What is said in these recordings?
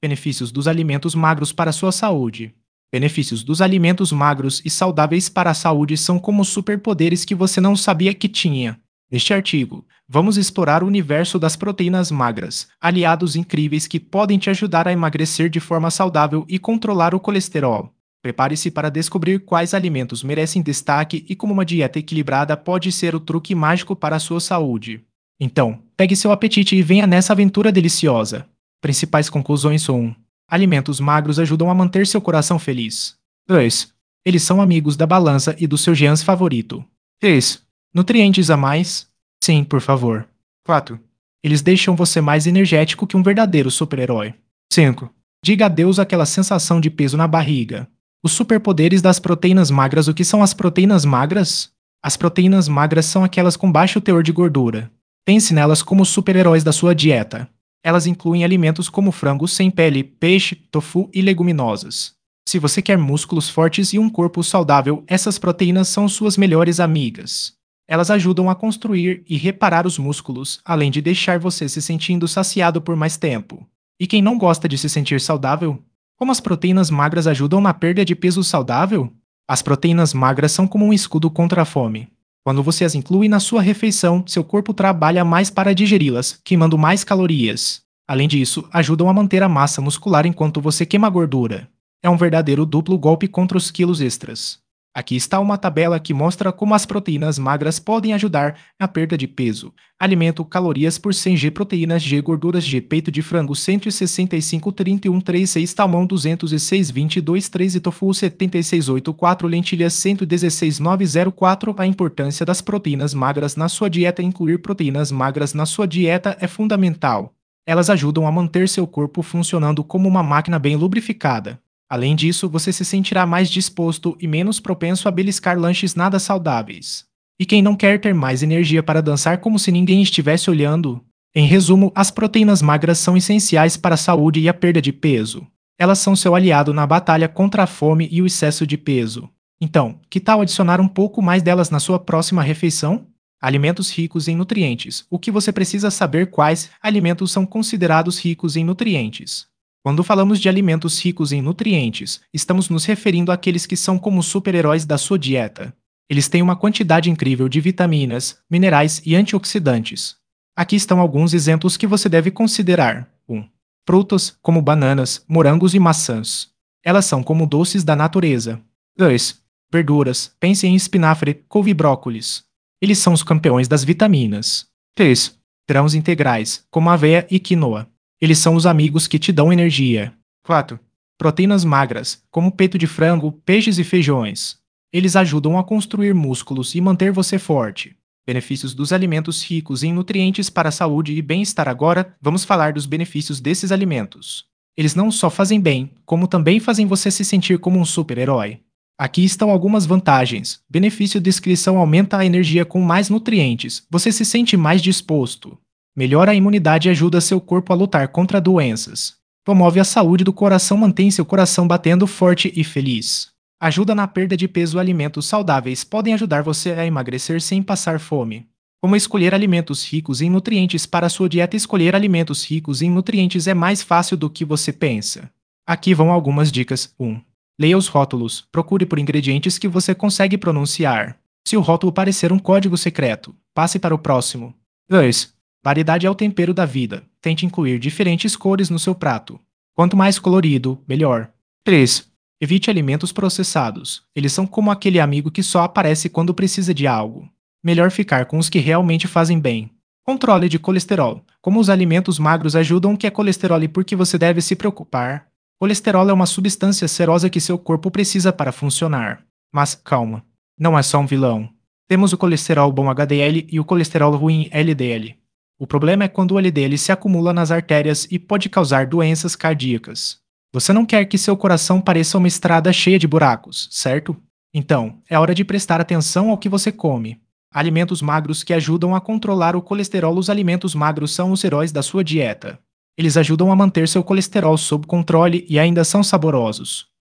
Benefícios dos alimentos magros para a sua saúde. Benefícios dos alimentos magros e saudáveis para a saúde são como superpoderes que você não sabia que tinha. Neste artigo, vamos explorar o universo das proteínas magras, aliados incríveis que podem te ajudar a emagrecer de forma saudável e controlar o colesterol. Prepare-se para descobrir quais alimentos merecem destaque e como uma dieta equilibrada pode ser o truque mágico para a sua saúde. Então, pegue seu apetite e venha nessa aventura deliciosa. Principais conclusões 1. Alimentos magros ajudam a manter seu coração feliz. 2. Eles são amigos da balança e do seu GEANS favorito. 3. Nutrientes a mais? Sim, por favor. 4. Eles deixam você mais energético que um verdadeiro super-herói. 5. Diga adeus àquela sensação de peso na barriga. Os superpoderes das proteínas magras. O que são as proteínas magras? As proteínas magras são aquelas com baixo teor de gordura. Pense nelas como os super-heróis da sua dieta. Elas incluem alimentos como frango sem pele, peixe, tofu e leguminosas. Se você quer músculos fortes e um corpo saudável, essas proteínas são suas melhores amigas. Elas ajudam a construir e reparar os músculos, além de deixar você se sentindo saciado por mais tempo. E quem não gosta de se sentir saudável? Como as proteínas magras ajudam na perda de peso saudável? As proteínas magras são como um escudo contra a fome. Quando você as inclui na sua refeição, seu corpo trabalha mais para digeri-las, queimando mais calorias. Além disso, ajudam a manter a massa muscular enquanto você queima a gordura. É um verdadeiro duplo golpe contra os quilos extras. Aqui está uma tabela que mostra como as proteínas magras podem ajudar na perda de peso. Alimento calorias por 100 g, proteínas G, gorduras G, peito de frango 165, 31, 36, salmão 206, 22, 13, tofu 76, 84, lentilhas 116, 904. A importância das proteínas magras na sua dieta. Incluir proteínas magras na sua dieta é fundamental. Elas ajudam a manter seu corpo funcionando como uma máquina bem lubrificada. Além disso, você se sentirá mais disposto e menos propenso a beliscar lanches nada saudáveis. E quem não quer ter mais energia para dançar como se ninguém estivesse olhando? Em resumo, as proteínas magras são essenciais para a saúde e a perda de peso. Elas são seu aliado na batalha contra a fome e o excesso de peso. Então, que tal adicionar um pouco mais delas na sua próxima refeição? Alimentos ricos em nutrientes. O que você precisa saber? Quais alimentos são considerados ricos em nutrientes? Quando falamos de alimentos ricos em nutrientes, estamos nos referindo àqueles que são como super-heróis da sua dieta. Eles têm uma quantidade incrível de vitaminas, minerais e antioxidantes. Aqui estão alguns exemplos que você deve considerar. 1. Frutas, como bananas, morangos e maçãs. Elas são como doces da natureza. 2. Verduras, pense em espinafre, couve e brócolis. Eles são os campeões das vitaminas. 3. Grãos integrais, como aveia e quinoa. Eles são os amigos que te dão energia. 4. Proteínas magras, como peito de frango, peixes e feijões. Eles ajudam a construir músculos e manter você forte. Benefícios dos alimentos ricos em nutrientes para a saúde e bem-estar. Agora, vamos falar dos benefícios desses alimentos. Eles não só fazem bem, como também fazem você se sentir como um super-herói. Aqui estão algumas vantagens. Benefício: descrição: aumenta a energia com mais nutrientes. Você se sente mais disposto. Melhora a imunidade e ajuda seu corpo a lutar contra doenças. Promove a saúde do coração, mantém seu coração batendo forte e feliz. Ajuda na perda de peso. Alimentos saudáveis podem ajudar você a emagrecer sem passar fome. Como escolher alimentos ricos em nutrientes para a sua dieta? Escolher alimentos ricos em nutrientes é mais fácil do que você pensa. Aqui vão algumas dicas. 1. Leia os rótulos. Procure por ingredientes que você consegue pronunciar. Se o rótulo parecer um código secreto, passe para o próximo. 2. Variedade é o tempero da vida. Tente incluir diferentes cores no seu prato. Quanto mais colorido, melhor. 3. Evite alimentos processados. Eles são como aquele amigo que só aparece quando precisa de algo. Melhor ficar com os que realmente fazem bem. Controle de colesterol. Como os alimentos magros ajudam, o que é colesterol e por que você deve se preocupar? Colesterol é uma substância serosa que seu corpo precisa para funcionar. Mas, calma, não é só um vilão. Temos o colesterol bom HDL e o colesterol ruim LDL. O problema é quando o LDL se acumula nas artérias e pode causar doenças cardíacas. Você não quer que seu coração pareça uma estrada cheia de buracos, certo? Então, é hora de prestar atenção ao que você come. Alimentos magros que ajudam a controlar o colesterol. Os alimentos magros são os heróis da sua dieta. Eles ajudam a manter seu colesterol sob controle e ainda são saborosos.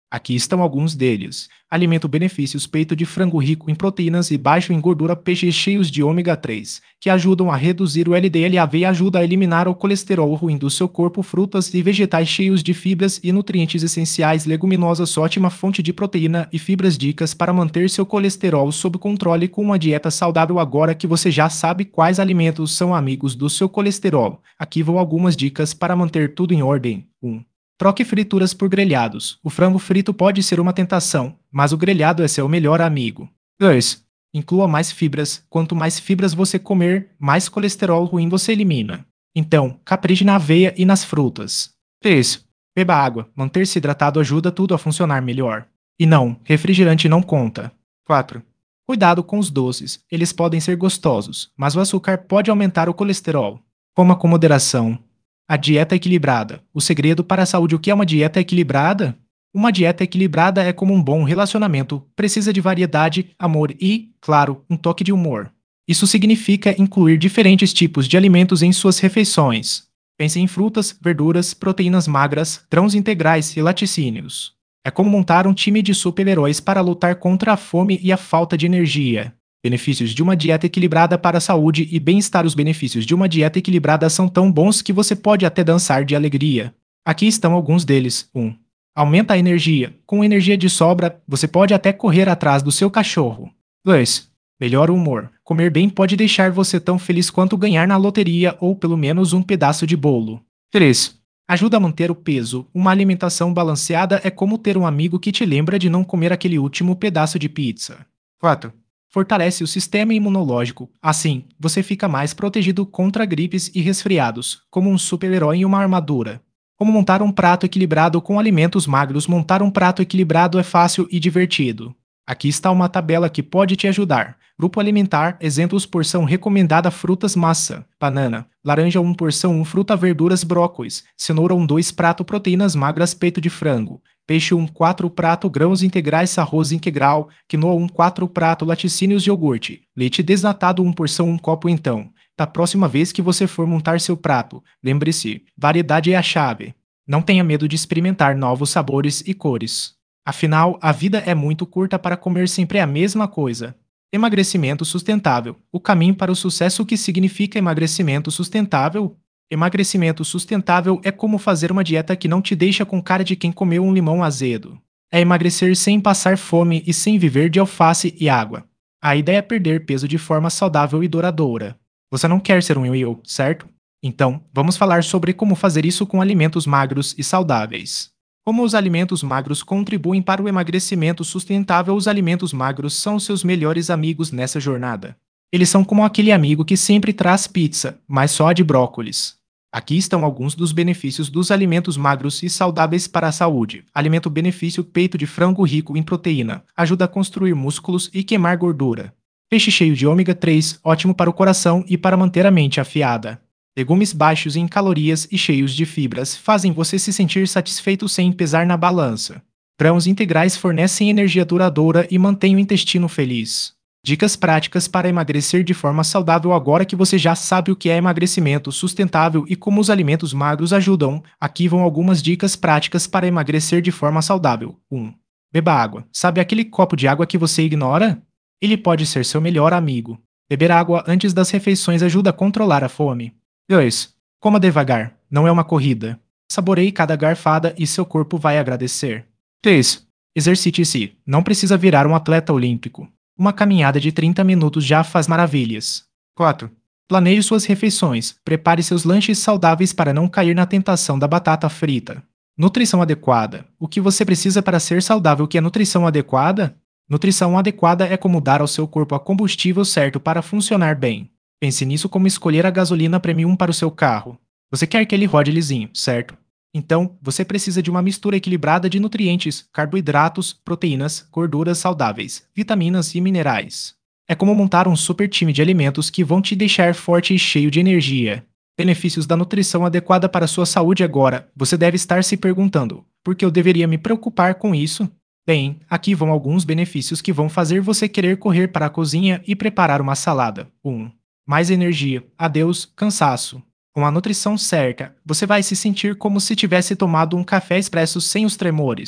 Aqui estão alguns deles. Alimento benefícios peito de frango rico em proteínas e baixo em gordura, peixes cheios de ômega 3, que ajudam a reduzir o LDL. A aveia ajuda a eliminar o colesterol ruim do seu corpo. Frutas e vegetais cheios de fibras e nutrientes essenciais. Leguminosas, ótima fonte de proteína e fibras. Dicas para manter seu colesterol sob controle com uma dieta saudável. Agora que você já sabe quais alimentos são amigos do seu colesterol, aqui vão algumas dicas para manter tudo em ordem. 1. Troque frituras por grelhados. O frango frito pode ser uma tentação, mas o grelhado é seu melhor amigo. 2. Inclua mais fibras. Quanto mais fibras você comer, mais colesterol ruim você elimina. Então, capriche na aveia e nas frutas. 3. Beba água. Manter-se hidratado ajuda tudo a funcionar melhor. E não, refrigerante não conta. 4. Cuidado com os doces. Eles podem ser gostosos, mas o açúcar pode aumentar o colesterol. Coma com moderação. A dieta equilibrada. O segredo para a saúde. O que é uma dieta equilibrada? Uma dieta equilibrada é como um bom relacionamento. Precisa de variedade, amor e, claro, um toque de humor. Isso significa incluir diferentes tipos de alimentos em suas refeições. Pense em frutas, verduras, proteínas magras, grãos integrais e laticínios. É como montar um time de super-heróis para lutar contra a fome e a falta de energia. Benefícios de uma dieta equilibrada para a saúde e bem-estar. Os benefícios de uma dieta equilibrada são tão bons que você pode até dançar de alegria. Aqui estão alguns deles. 1. Aumenta a energia. Com energia de sobra, você pode até correr atrás do seu cachorro. 2. Melhora o humor. Comer bem pode deixar você tão feliz quanto ganhar na loteria ou pelo menos um pedaço de bolo. 3. Ajuda a manter o peso. Uma alimentação balanceada é como ter um amigo que te lembra de não comer aquele último pedaço de pizza. 4. Fortalece o sistema imunológico. Assim, você fica mais protegido contra gripes e resfriados, como um super-herói em uma armadura. Como montar um prato equilibrado com alimentos magros. Montar um prato equilibrado é fácil e divertido. Aqui está uma tabela que pode te ajudar. Grupo alimentar, exemplos: porção recomendada: frutas, maçã, banana, laranja 1 porção 1, fruta, verduras, brócolis, cenoura 1, 2 prato, proteínas magras, peito de frango, peixe 1, 4 prato, grãos integrais, arroz integral, quinoa 1, 4 prato, laticínios, iogurte, leite desnatado 1 porção 1 copo. Então, da próxima vez que você for montar seu prato, lembre-se, variedade é a chave. Não tenha medo de experimentar novos sabores e cores. Afinal, a vida é muito curta para comer sempre a mesma coisa. Emagrecimento sustentável. O caminho para o sucesso. O que significa emagrecimento sustentável? Emagrecimento sustentável é como fazer uma dieta que não te deixa com cara de quem comeu um limão azedo. É emagrecer sem passar fome e sem viver de alface e água. A ideia é perder peso de forma saudável e duradoura. Você não quer ser um yo-yo, certo? Então, vamos falar sobre como fazer isso com alimentos magros e saudáveis. Como os alimentos magros contribuem para o emagrecimento sustentável? Os alimentos magros são seus melhores amigos nessa jornada. Eles são como aquele amigo que sempre traz pizza, mas só a de brócolis. Aqui estão alguns dos benefícios dos alimentos magros e saudáveis para a saúde. Alimento benefício: peito de frango rico em proteína. Ajuda a construir músculos e queimar gordura. Peixe cheio de ômega 3, ótimo para o coração e para manter a mente afiada. Legumes baixos em calorias e cheios de fibras fazem você se sentir satisfeito sem pesar na balança. Grãos integrais fornecem energia duradoura e mantêm o intestino feliz. Dicas práticas para emagrecer de forma saudável. Agora que você já sabe o que é emagrecimento sustentável e como os alimentos magros ajudam, aqui vão algumas dicas práticas para emagrecer de forma saudável. 1. Beba água. Sabe aquele copo de água que você ignora? Ele pode ser seu melhor amigo. Beber água antes das refeições ajuda a controlar a fome. 2. Coma devagar, não é uma corrida. Saboreie cada garfada e seu corpo vai agradecer. 3. Exercite-se, não precisa virar um atleta olímpico. Uma caminhada de 30 minutos já faz maravilhas. 4. Planeie suas refeições, prepare seus lanches saudáveis para não cair na tentação da batata frita. Nutrição adequada. O que você precisa para ser saudável? O que é nutrição adequada? Nutrição adequada é como dar ao seu corpo a combustível certo para funcionar bem. Pense nisso como escolher a gasolina premium para o seu carro. Você quer que ele rode lisinho, certo? Então, você precisa de uma mistura equilibrada de nutrientes, carboidratos, proteínas, gorduras saudáveis, vitaminas e minerais. É como montar um super time de alimentos que vão te deixar forte e cheio de energia. Benefícios da nutrição adequada para a sua saúde. Agora, você deve estar se perguntando: por que eu deveria me preocupar com isso? Bem, aqui vão alguns benefícios que vão fazer você querer correr para a cozinha e preparar uma salada. 1. Mais energia. Adeus, cansaço. Com a nutrição certa, você vai se sentir como se tivesse tomado um café expresso sem os tremores.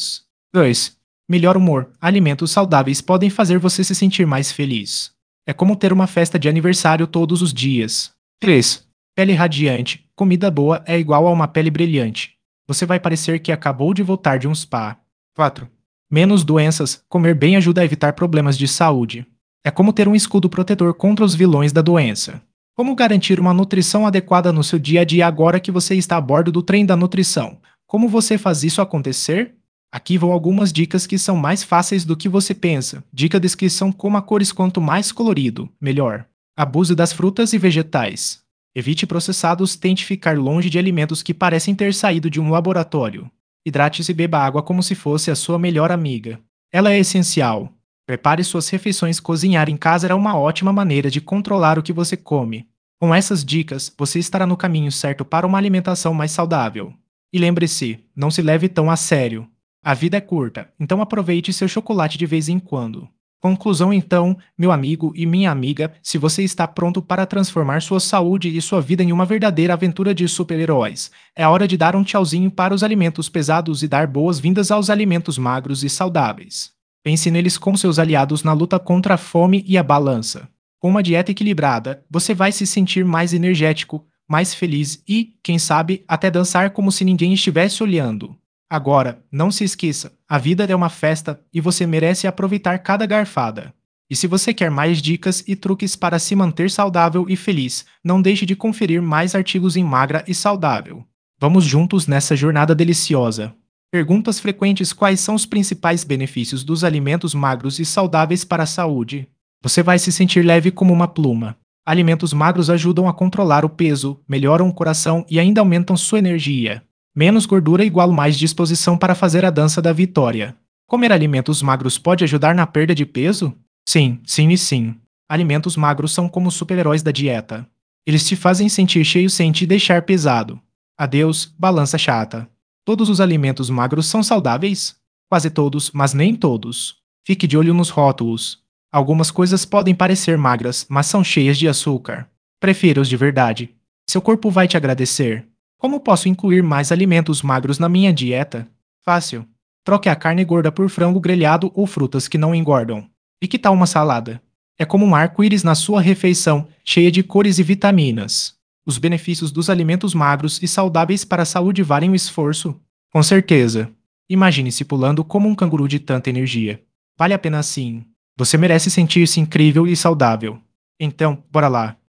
2. Melhor humor. Alimentos saudáveis podem fazer você se sentir mais feliz. É como ter uma festa de aniversário todos os dias. 3. Pele radiante. Comida boa é igual a uma pele brilhante. Você vai parecer que acabou de voltar de um spa. 4. Menos doenças. Comer bem ajuda a evitar problemas de saúde. É como ter um escudo protetor contra os vilões da doença. Como garantir uma nutrição adequada no seu dia a dia agora que você está a bordo do trem da nutrição? Como você faz isso acontecer? Aqui vão algumas dicas que são mais fáceis do que você pensa. Dica descrição: coma cores, quanto mais colorido, melhor. Abuse das frutas e vegetais. Evite processados, tente ficar longe de alimentos que parecem ter saído de um laboratório. Hidrate-se e beba água como se fosse a sua melhor amiga. Ela é essencial. Prepare suas refeições. Cozinhar em casa é uma ótima maneira de controlar o que você come. Com essas dicas, você estará no caminho certo para uma alimentação mais saudável. E lembre-se, não se leve tão a sério. A vida é curta, então aproveite seu chocolate de vez em quando. Conclusão então, meu amigo e minha amiga, se você está pronto para transformar sua saúde e sua vida em uma verdadeira aventura de super-heróis, é hora de dar um tchauzinho para os alimentos pesados e dar boas-vindas aos alimentos magros e saudáveis. Pense neles como seus aliados na luta contra a fome e a balança. Com uma dieta equilibrada, você vai se sentir mais energético, mais feliz e, quem sabe, até dançar como se ninguém estivesse olhando. Agora, não se esqueça, a vida é uma festa e você merece aproveitar cada garfada. E se você quer mais dicas e truques para se manter saudável e feliz, não deixe de conferir mais artigos em Magra e Saudável. Vamos juntos nessa jornada deliciosa. Perguntas frequentes: quais são os principais benefícios dos alimentos magros e saudáveis para a saúde? Você vai se sentir leve como uma pluma. Alimentos magros ajudam a controlar o peso, melhoram o coração e ainda aumentam sua energia. Menos gordura igual mais disposição para fazer a dança da vitória. Comer alimentos magros pode ajudar na perda de peso? Sim, sim e sim. Alimentos magros são como super-heróis da dieta. Eles te fazem sentir cheio sem te deixar pesado. Adeus, balança chata. Todos os alimentos magros são saudáveis? Quase todos, mas nem todos. Fique de olho nos rótulos. Algumas coisas podem parecer magras, mas são cheias de açúcar. Prefira os de verdade. Seu corpo vai te agradecer. Como posso incluir mais alimentos magros na minha dieta? Fácil. Troque a carne gorda por frango grelhado ou frutas que não engordam. E que tal uma salada? É como um arco-íris na sua refeição, cheia de cores e vitaminas. Os benefícios dos alimentos magros e saudáveis para a saúde valem o esforço? Com certeza. Imagine-se pulando como um canguru de tanta energia. Vale a pena sim. Você merece sentir-se incrível e saudável. Então, bora lá.